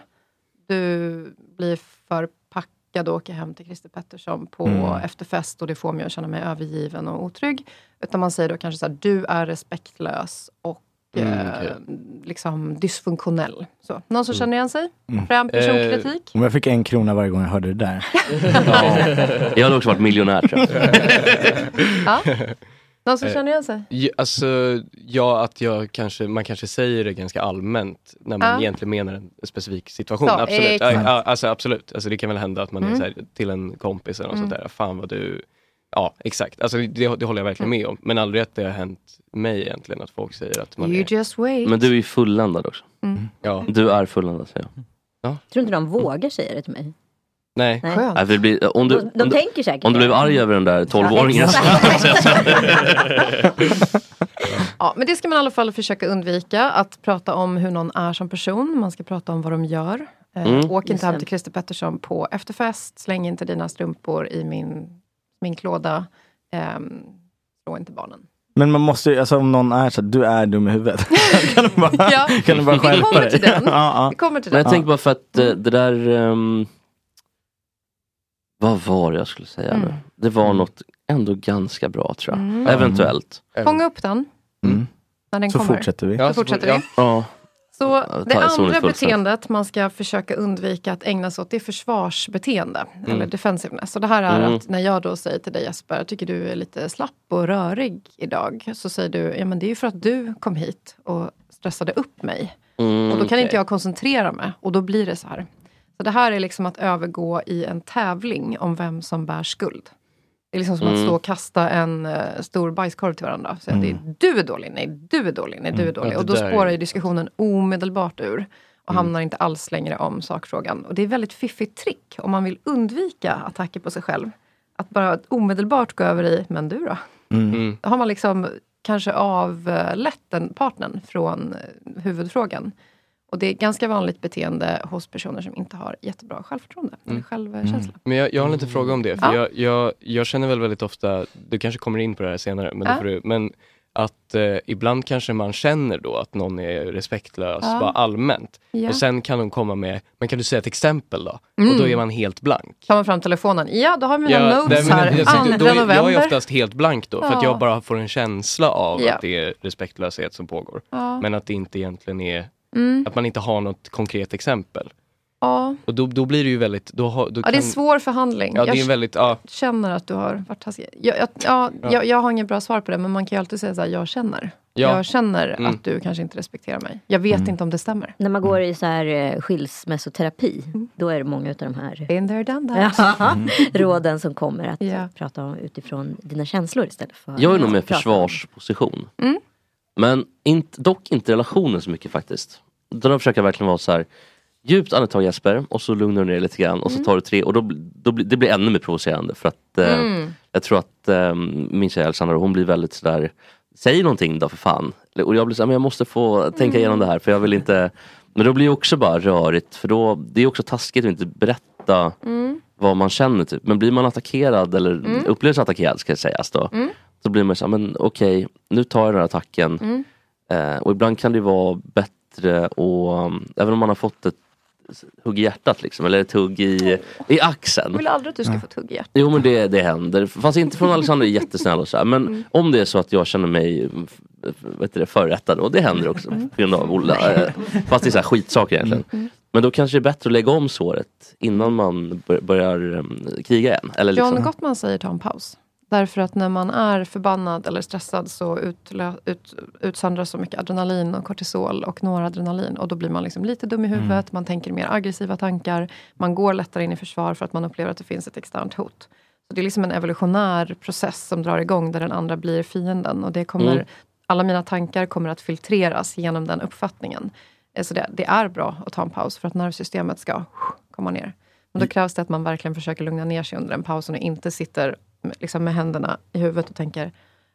Du blir för packad och åker hem till Christer Pettersson på efterfest och det får mig att känna mig övergiven och otrygg. Utan man säger då kanske så här, du är respektlös och liksom dysfunktionell. Så. Någon som känner igen sig? Fram personkritik? Om jag fick 1 krona varje gång jag hörde det där. Jag hade också varit miljonär tror jag. Ja. Någon som känner igen sig? Man kanske säger det ganska allmänt när man egentligen menar en specifik situation. Så, absolut. Absolut. Alltså det kan väl hända att man är så här, till en kompis eller något sånt där. Fan vad du Ja, exakt. Alltså det håller jag verkligen med om. Men aldrig att det har hänt mig egentligen att folk säger att man just wait. Men du är ju fulländad också. Ja. Du är fulländad, säger jag. Ja. Tror inte de vågar säga det till mig? Nej. Nej, det blir, om du, de tänker säkert. Om du blev arg över den där 12-åringen. Ja, men det ska man i alla fall försöka undvika. Att prata om hur någon är som person. Man ska prata om vad de gör. Åk inte hem till Christer Pettersson på efterfest. Släng inte dina strumpor i min sminklåda. Slå inte barnen. Men man måste ju, alltså om någon är så att du är dum i huvudet. kan du bara skärpa dig? Vi kommer till den. Men jag tänker bara för att det där... vad var det jag skulle säga nu? Det var något ändå ganska bra, tror jag. Eventuellt. Fånga upp den. När den så kommer. Fortsätter vi. Så fortsätter vi. Ja. Så det andra beteendet man ska försöka undvika att ägna sig åt, det är försvarsbeteende. Eller defensiveness. Så det här är att när jag då säger till dig, Jesper, jag tycker du är lite slapp och rörig idag. Så säger du, ja men det är ju för att du kom hit och stressade upp mig. Och då kan inte jag koncentrera mig. Och då blir det så här. Så det här är liksom att övergå i en tävling om vem som bär skuld. Det är liksom som att stå och kasta en stor bajskorv till varandra. Så det är du är dålig, nej du är dålig, nej du är dålig. Och då spårar ju diskussionen omedelbart ur. Och hamnar inte alls längre om sakfrågan. Och det är väldigt fiffigt trick om man vill undvika attacker på sig själv. Att bara omedelbart gå över i, men du då? Då har man liksom kanske avlett den partnern från huvudfrågan. Och det är ganska vanligt beteende hos personer som inte har jättebra självförtroende eller självkänsla. Men jag har en liten fråga om det. För jag känner väl väldigt ofta, du kanske kommer in på det här senare, men att ibland kanske man känner då att någon är respektlös bara allmänt. Och sen kan de komma med, men kan du säga ett exempel då? Och då är man helt blank. Tar man fram telefonen? Ja, då har vi mina notes här. 2 november. Jag är oftast helt blank då, för att jag bara får en känsla av att det är respektlöshet som pågår. Men att det inte egentligen är... Att man inte har något konkret exempel. Ja. Och då blir det ju väldigt... Då det är en svår förhandling. Ja, det är väldigt... känner att du har varit taskig. Jag har ingen bra svar på det, men man kan ju alltid säga så här, jag känner. Jag känner att du kanske inte respekterar mig. Jag vet inte om det stämmer. När man går i så här skilsmässoterapi, då är det många av de här been there, done that. råden som kommer att prata om utifrån dina känslor istället för... Jag är nog med försvarsposition. Men dock inte relationen så mycket faktiskt. Då försöker jag verkligen vara så här djupt andetag, Jesper, och så lugnar du ner lite grann och så tar du 3 och då det blir ännu mer provocerande för att jag tror att min tjej Alexandra, hon blir väldigt så där, säg någonting då för fan. Och jag blir så här, men jag måste få tänka igenom det här för jag vill inte, men då blir det också bara rörigt för då, det är också taskigt att inte berätta vad man känner typ. Men blir man attackerad eller upplevs attackerad ska jag sägas då. Så blir man så här, men okej, nu tar jag den här attacken. Och ibland kan det vara bättre och även om man har fått ett hugg i hjärtat liksom, eller ett hugg i axeln. Jag vill aldrig att du ska få ett hugg i hjärtat. Jo, men det händer. Fast inte från Alexander är jättesnäll och så här. Men om det är så att jag känner mig förrättad, och det händer också på grund av Ola. Fast det är så här skitsaker egentligen. Men då kanske det är bättre att lägga om såret innan man börjar kriga igen. Eller liksom. John Gottman säger ta en paus. Därför att när man är förbannad eller stressad så utsöndras så mycket adrenalin och kortisol och noradrenalin. Och då blir man liksom lite dum i huvudet, man tänker mer aggressiva tankar. Man går lättare in i försvar för att man upplever att det finns ett externt hot. Så det är liksom en evolutionär process som drar igång där den andra blir fienden. Och det kommer, alla mina tankar kommer att filtreras genom den uppfattningen. Så det är bra att ta en paus för att nervsystemet ska komma ner. Men då krävs det att man verkligen försöker lugna ner sig under en paus och inte sitter liksom med händerna i huvudet och tänker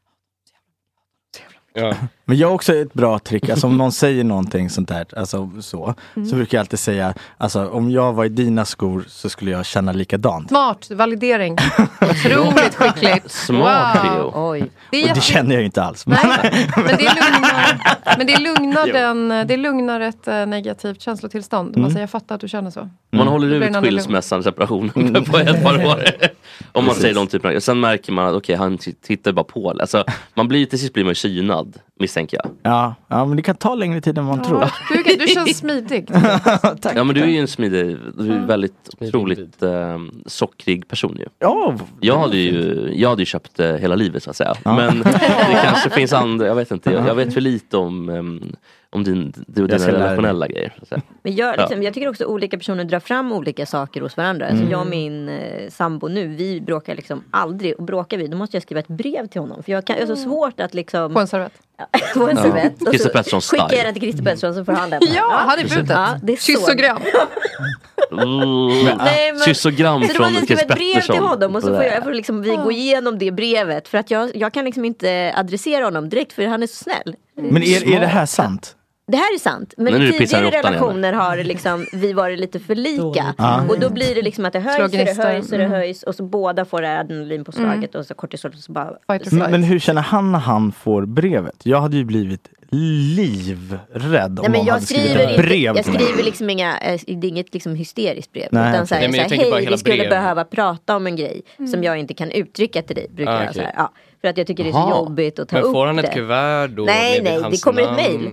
Men jag har också ett bra trick, alltså om någon säger någonting sånt där, alltså så brukar jag alltid säga, alltså om jag var i dina skor så skulle jag känna likadant. Smart, validering. Otroligt skickligt. Smart, wow. Oj. Det känner jag inte alls. Nej, men det lugnar ett negativt känslotillstånd. Man säger, jag fattar att du känner så. Man håller ut skilsmässan, separationen på ett par år. Om man säger de typerna. Sen märker man att okej, han tittar bara på. Alltså, man blir till sist blir man synad. misstänker jag. Ja, men det kan ta längre tid än man tror. Du känns smidig. Ja, men du är ju en smidig, du är väldigt otroligt sockrig person ju. Ja. Jag hade ju köpt hela livet så att säga. Ja. Men det kanske finns andra, jag vet inte. Jag vet för lite om dina relationella grejer. Så. Men jag tycker också olika personer drar fram olika saker hos varandra. Alltså jag och min sambo nu, vi bråkar liksom aldrig. Och bråkar vi, då måste jag skriva ett brev till honom. För jag är så svårt att liksom... På en servett. På en servett. Och Christer Pettersson style. Skickar jag det till Christer Pettersson så får han lämna. Ja, han är budet. Ja, Kysogram. Kysogram från Christer Pettersson. Så då måste jag skriva ett brev till honom. Och så får jag liksom, vi gå igenom det brevet. För att jag kan liksom inte adressera honom direkt. För han är så snäll. Men är det här sant? Det här är sant. Men tidigare relationer har liksom, vi varit lite för lika. Och då blir det liksom att det höjs och så båda får adrenalinpåslaget och så kortisol och så bara... Men hur känner han när han får brevet? Jag hade ju blivit livrädd om man hade skrivit ett brev. Jag skriver liksom det är inget liksom hysteriskt brev. Utan hej, vi skulle behöva prata om en grej som jag inte kan uttrycka till dig. Brukar jag säga. Ja. För att jag tycker det är så jobbigt att ta upp det. Men får han ett kuvert då? Nej, det kommer ett mejl.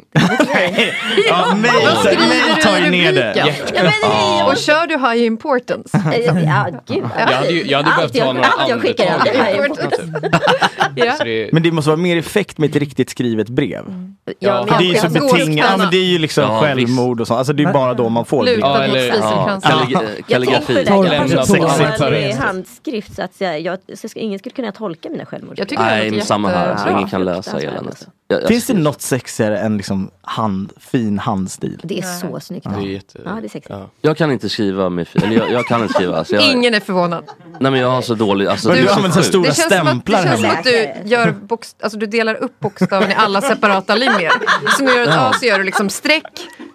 Mejl tar ju ner det. Och kör du high importance? Ja, gud. Jag hade behövt ta några jag skickar high importance. Men det måste vara mer effekt med ett riktigt skrivet brev. Ja, för det är ju så betingat. Men det är ju liksom självmord och sånt. Alltså det är bara då man får kalligrafi. Det är handskrift så att ingen skulle kunna tolka mina självmord. Nej, samma här. Ingen kan läsa eländet. Finns det något sexigare än liksom fin handstil? Det är så snyggt. Det är sexigt. Jag kan inte skriva med jag kan inte skriva. Alltså ingen är förvånad. Nej, men jag har så dålig... Alltså, du använder så stora stämplar. Det känns som att du delar upp bokstaven i alla separata linjer. Så när du gör ett A så gör du liksom streck.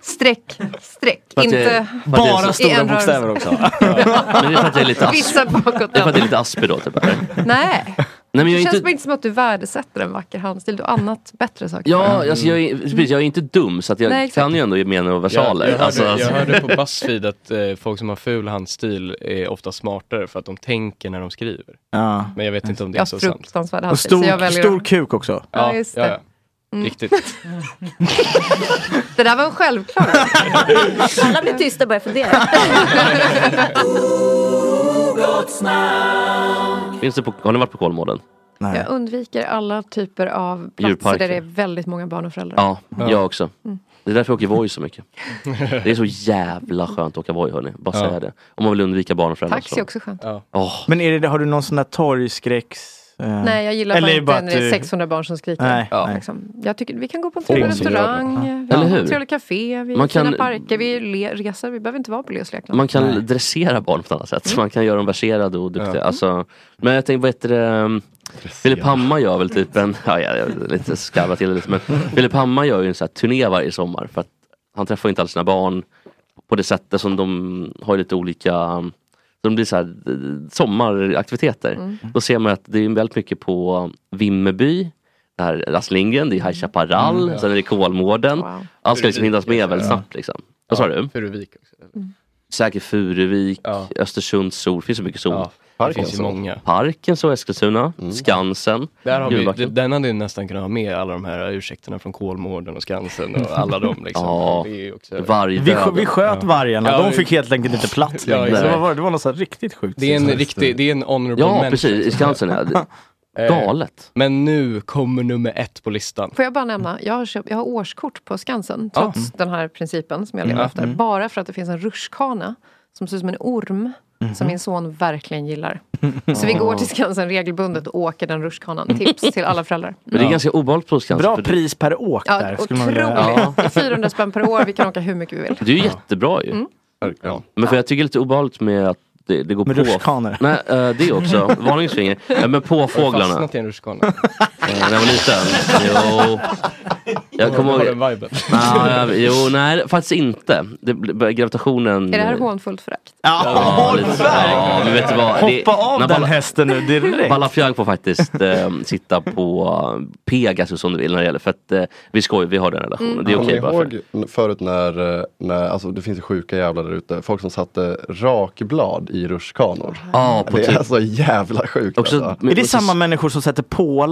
Inte bara stora bokstäver också. Men det är för att jag är lite vissa bakåt. Det är för att jag är lite aspig då typ. Nej. Nej, men det känns inte som att du värdesätter en vacker handstil. Du har annat bättre saker. Ja, alltså jag är inte dum. Så att jag kan ju ändå ge menar och versaler. Jag hörde på BuzzFeed att folk som har ful handstil är ofta smartare för att de tänker när de skriver. Ja. Men jag vet inte om det är så sant. Och stor kuk också. Ja, just det. Ja. Riktigt. Det där var en självklar. Alla blir tysta och börjar fundera. Har ni varit på Kolmården? Nej. Jag undviker alla typer av platser där det är väldigt många barn och föräldrar. Ja, jag också. Det är därför jag åker Voi så mycket. Det är så jävla skönt att åka Voi, hörni. Bara säga det. Om man vill undvika barn och föräldrar. Taxi är också skönt. Men har du någon sån där torgskräcks? Nej, jag gillar bara inte när det är 600 barn som skriker. Nej. Liksom. Jag tycker vi kan gå på en trevlig restaurang, trevlig café, vi fina parker, vi reser, vi behöver inte vara på löslekar. Man kan dressera barn på ett annat sätt. Så man kan göra dem verserade och duktiga. Alltså, men jag tänkte, vad heter det? Filip Hammar gör väl typ lite skarva till det lite. Men Filip Hammar gör ju en sån här turné varje sommar. För att han träffar inte alla sina barn på det sättet som de har lite olika... De blir så här sommaraktiviteter. Då ser man att det är väldigt mycket på Vimmerby. Där Astrid Lindgren, det är High Chaparral. Sen är det Kolmården. Allt ska liksom hinnas med väldigt snabbt liksom. Vad sa du? Furuvik också. Säkert Furuvik, Östersund, Sol. Finns så mycket sol. Det finns ju många. Parken, så Eskilstuna, Skansen. Där har vi, den hade ju nästan kunnat ha med alla de här ursäkterna från Kolmården och Skansen och alla dem liksom. Vi sköt vargarna, de fick helt enkelt inte plats längre. Det var något så riktigt sjukt. Det är en honorable mention. Ja, precis, i Skansen är galet. Men nu kommer nummer 1 på listan. Får jag bara nämna, jag har årskort på Skansen trots den här principen som jag lever efter. Bara för att det finns en rutschkana som ser ut som en orm. Som min son verkligen gillar. Så vi går till Skansen regelbundet och åker den rutschkanan. Tips till alla föräldrar. Men det är ganska obehagligt på Skansen. Bra pris per åk där. Otroligt. 400 spänn per år. Vi kan åka hur mycket vi vill. Det är ju jättebra ju. Men för jag tycker det är lite obehagligt med att det går med på. rutschkanor. Nej, det är också. Varningsfinger. Men på fåglarna. Jag har fastnat i en rutschkana. När jag var liten. Jo. Jag kommer ihåg. Nej, faktiskt inte. Gravitationen. Är det här hånfullt förakt? Ja, men vet du vad? Hoppa av den hästen nu direkt. Ballafjang får faktiskt sitta på Pegasus om du vill när det gäller. För att vi har den relationen. Det är okej bara för. Förut när alltså det finns ju sjuka jävlar där ute. Folk som satte rakblad i rutschkanor. Det är alltså jävla sjukt. Är det samma människor som sätter pålar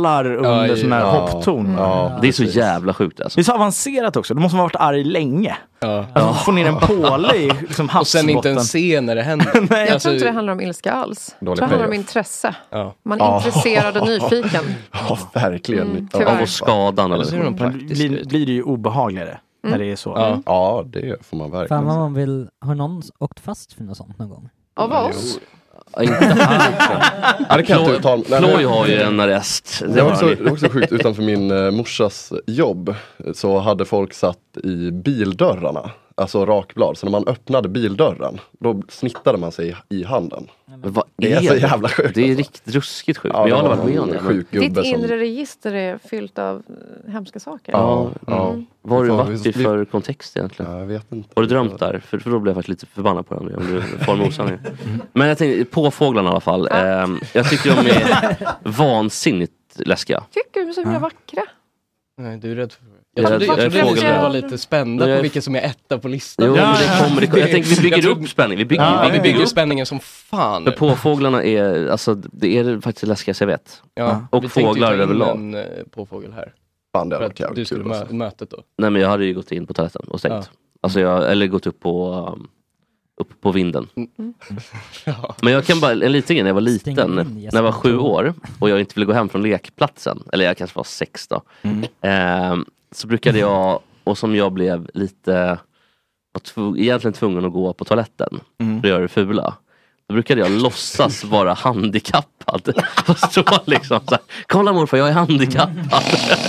under sån här hoppton. Det är så jävla sjukt alltså. Det är så avancerat också. Du måste ha varit arg länge. Alltså, få ner en påle i liksom havsbotten. Och sen inte ens se när det händer. Nej, jag tror inte det handlar om ilska alls. Jag tror det handlar om intresse. Man är intresserad och nyfiken. Ja, verkligen. Av skadan. Blir det ju obehagligare när det är så. Ja, det får man verkligen. Fan vad man vill. Har någon åkt fast för något sånt någon gång? Av oss? Inte här. Ploy har ju en arrest. Det var också sjukt. Utanför min morsas jobb så hade folk satt i bildörrarna, alltså rakblad. Så när man öppnade bildörren, då snittade man sig i handen. Men det är så jävla sjukt. Det är riktigt ruskigt sjukt. Men jag har varit med om det. Ditt inre register är fyllt av hemska saker. Ja. Vad har du varit i för kontext egentligen? Jag vet inte. Har du drömt där? För då blev jag faktiskt lite förbannad på den. Om du får med osanning. Men jag tänkte, på fåglarna i alla fall. Jag tycker de är vansinnigt läskiga. Tycker du de är vackra? Nej, du är rädd för... Jag trodde du skulle vara lite spända på vilka som är etta på listan. Jo, jag tänkte vi bygger upp spänning. Vi bygger spänningen som fan. För påfåglarna är, alltså det är faktiskt läskigast jag vet. Ja, och fåglar överlag. En påfågel här. Fan, det för att du skulle mötet då. Nej, men jag hade ju gått in på toaletten och stängt. Alltså eller gått upp på vinden. Men jag kan bara, en liten grej när jag var liten, när jag var 7 år och jag inte ville gå hem från lekplatsen, eller jag kanske var 6 då. Så brukade jag, och som jag blev lite egentligen tvungen att gå på toaletten för att göra det fula. Då brukade jag låtsas vara handikappad. Och stå liksom så här, kolla morfar, jag är handikappad.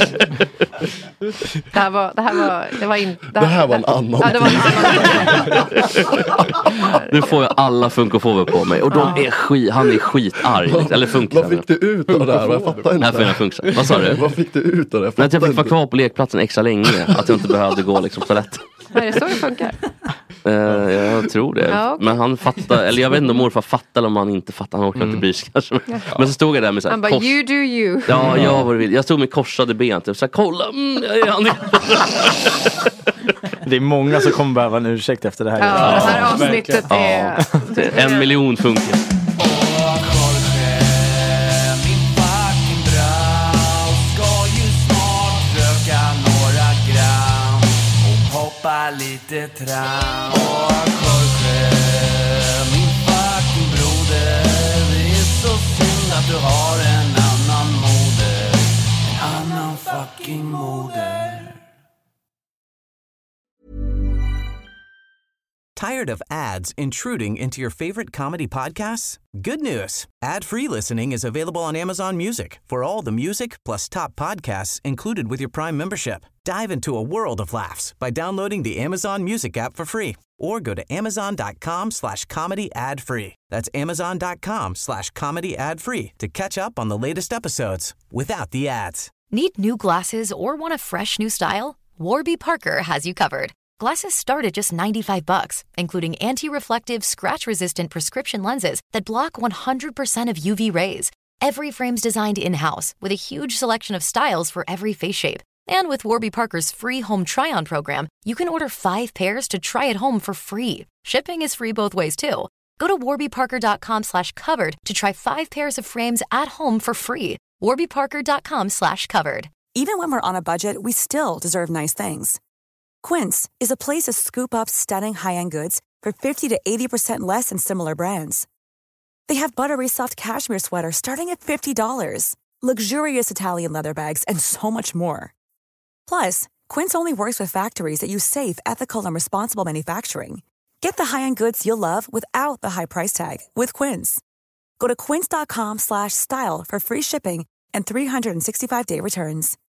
Det här var en annan. Ja, det var en annan. Nu får jag alla funkofober på mig. Och han är skitarg. Eller funkar. Vad fick du ut av det här? Jag fattar inte. Här får jag funkar. Vad sa du? Vad fick du ut av det? Jag fick vara kvar på lekplatsen extra länge. Att jag inte behövde gå liksom på toaletten. Är det så det funkar? Jag tror det. Ja, okay. Men han fattar, eller jag vet inte om morfar fattar eller om han inte fattar. Han orkar inte bry sig kanske. Men så stod jag där med så här, han bara, you do you. Ja, jag vad du vill. Jag stod med korsade ben. Typ så här, kolla, jag är handikappad. Det är många som kommer behöva en ursäkt efter det här. Ja, det här avsnittet är... 1 miljon funkar. Lite tram och Jorge, min fucking broder. Det är så synd att du har en annan moder. En annan fucking moder. Tired of ads intruding into your favorite comedy podcasts? Good news. Ad-free listening is available on Amazon Music for all the music plus top podcasts included with your Prime membership. Dive into a world of laughs by downloading the Amazon Music app for free or go to amazon.com/comedy ad-free. That's amazon.com/comedy ad-free to catch up on the latest episodes without the ads. Need new glasses or want a fresh new style? Warby Parker has you covered. Glasses start at just $95, including anti-reflective, scratch-resistant prescription lenses that block 100% of UV rays. Every frame's designed in-house with a huge selection of styles for every face shape. And with Warby Parker's free home try-on program, you can order 5 pairs to try at home for free. Shipping is free both ways, too. Go to warbyparker.com/covered to try 5 pairs of frames at home for free. warbyparker.com/covered. Even when we're on a budget, we still deserve nice things. Quince is a place to scoop up stunning high-end goods for 50 to 80% less than similar brands. They have buttery soft cashmere sweaters starting at $50, luxurious Italian leather bags, and so much more. Plus, Quince only works with factories that use safe, ethical, and responsible manufacturing. Get the high-end goods you'll love without the high price tag with Quince. Go to quince.com/style for free shipping and 365-day returns.